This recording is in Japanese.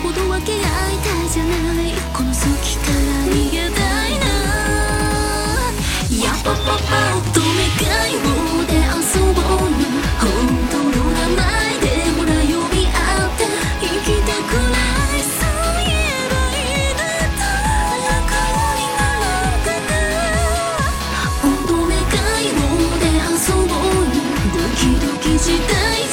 ほど分け合いたいじゃない、この先から逃げたいな。やっぱパパ乙女会をで遊ぼうよ、本当の名前でほら呼び合って行きたくない、そう言えばいいねと楽になろうかな。乙女会をで遊ぼうよ、ドキドキしたい